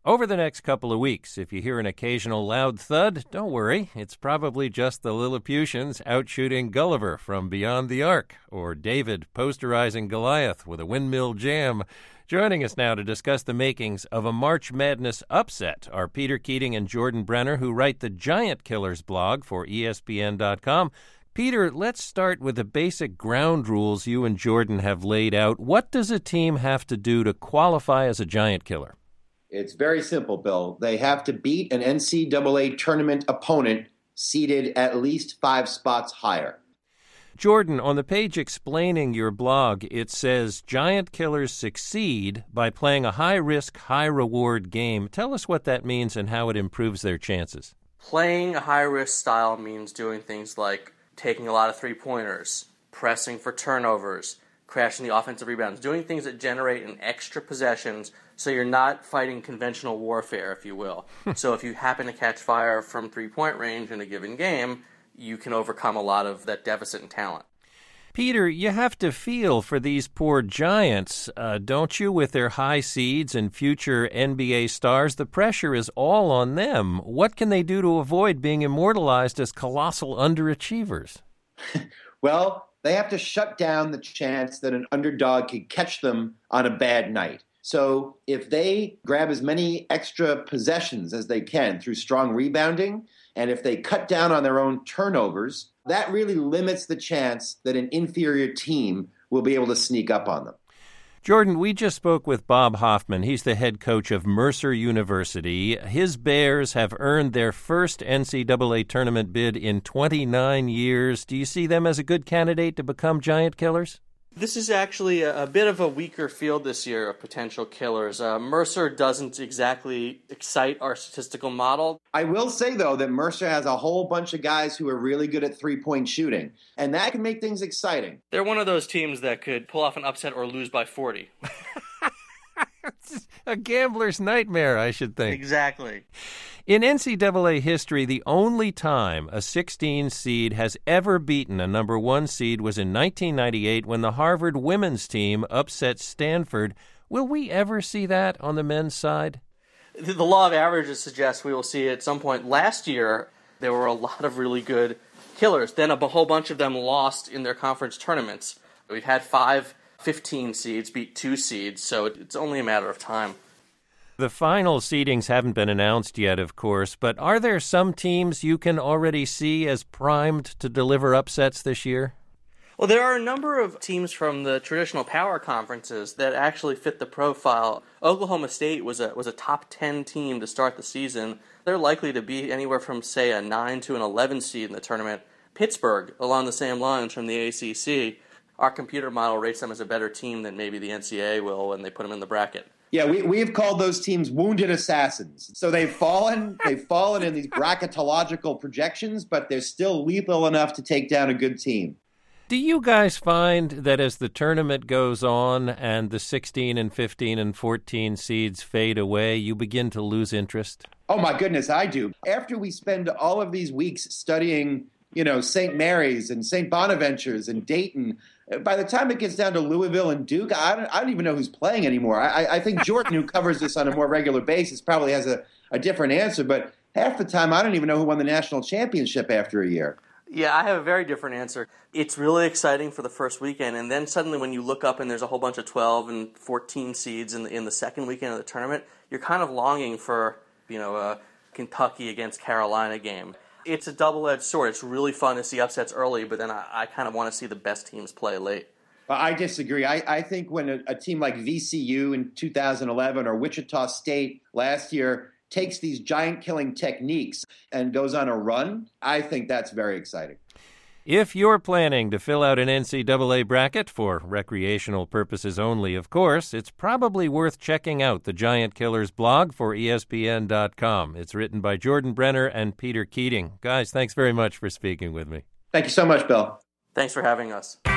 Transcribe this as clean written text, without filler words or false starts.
Over the next couple of weeks, if you hear an occasional loud thud, don't worry. It's probably just the Lilliputians out shooting Gulliver from beyond the Ark, or David posterizing Goliath with a windmill jam. Joining us now to discuss the makings of a March Madness upset are Peter Keating and Jordan Brenner, who write the Giant Killers blog for ESPN.com. Peter, let's start with the basic ground rules you and Jordan have laid out. What does a team have to do to qualify as a Giant Killer? It's very simple, Bill. They have to beat an NCAA tournament opponent seated at least 5 spots higher. Jordan, on the page explaining your blog, it says Giant Killers succeed by playing a high-risk, high-reward game. Tell us what that means and how it improves their chances. Playing a high-risk style means doing things like taking a lot of three-pointers, pressing for turnovers, crashing the offensive rebounds, doing things that generate an extra possessions so you're not fighting conventional warfare, if you will. So if you happen to catch fire from three-point range in a given game, you can overcome a lot of that deficit in talent. Peter, you have to feel for these poor Giants, don't you, with their high seeds and future NBA stars? The pressure is all on them. What can they do to avoid being immortalized as colossal underachievers? Well, they have to shut down the chance that an underdog could catch them on a bad night. So if they grab as many extra possessions as they can through strong rebounding, and if they cut down on their own turnovers, that really limits the chance that an inferior team will be able to sneak up on them. Jordan, we just spoke with Bob Hoffman. He's the head coach of Mercer University. His Bears have earned their first NCAA tournament bid in 29 years. Do you see them as a good candidate to become Giant Killers? This is actually a bit of a weaker field this year of potential killers. Mercer doesn't exactly excite our statistical model. I will say, though, that Mercer has a whole bunch of guys who are really good at three-point shooting, and that can make things exciting. They're one of those teams that could pull off an upset or lose by 40. It's a gambler's nightmare, I should think. Exactly. In NCAA history, the only time a 16 seed has ever beaten a number 1 seed was in 1998 when the Harvard women's team upset Stanford. Will we ever see that on the men's side? The law of averages suggests we will see it at some point. Last year, there were a lot of really good killers. Then a whole bunch of them lost in their conference tournaments. We've had 5 15 seeds beat 2 seeds, so it's only a matter of time. The final seedings haven't been announced yet, of course, but are there some teams you can already see as primed to deliver upsets this year? Well, there are a number of teams from the traditional power conferences that actually fit the profile. Oklahoma State was a top 10 team to start the season. They're likely to be anywhere from, say, a 9 to an 11 seed in the tournament. Pittsburgh, along the same lines from the ACC, our computer model rates them as a better team than maybe the NCAA will when they put them in the bracket. Yeah, we have called those teams wounded assassins. So they've fallen in these bracketological projections, but they're still lethal enough to take down a good team. Do you guys find that as the tournament goes on and the 16 and 15 and 14 seeds fade away, you begin to lose interest? Oh, my goodness, I do. After we spend all of these weeks studying, St. Mary's and St. Bonaventure's and Dayton, by the time it gets down to Louisville and Duke, I don't even know who's playing anymore. I think Jordan, who covers this on a more regular basis, probably has a different answer. But half the time, I don't even know who won the national championship after a year. Yeah, I have a very different answer. It's really exciting for the first weekend, and then suddenly when you look up and there's a whole bunch of 12 and 14 seeds in the second weekend of the tournament, you're kind of longing for, a Kentucky against Carolina game. It's a double-edged sword. It's really fun to see upsets early, but then I kind of want to see the best teams play late. Well, I disagree. I think when a team like VCU in 2011 or Wichita State last year takes these giant-killing techniques and goes on a run, I think that's very exciting. If you're planning to fill out an NCAA bracket, for recreational purposes only, of course, it's probably worth checking out the Giant Killers blog for ESPN.com. It's written by Jordan Brenner and Peter Keating. Guys, thanks very much for speaking with me. Thank you so much, Bill. Thanks for having us.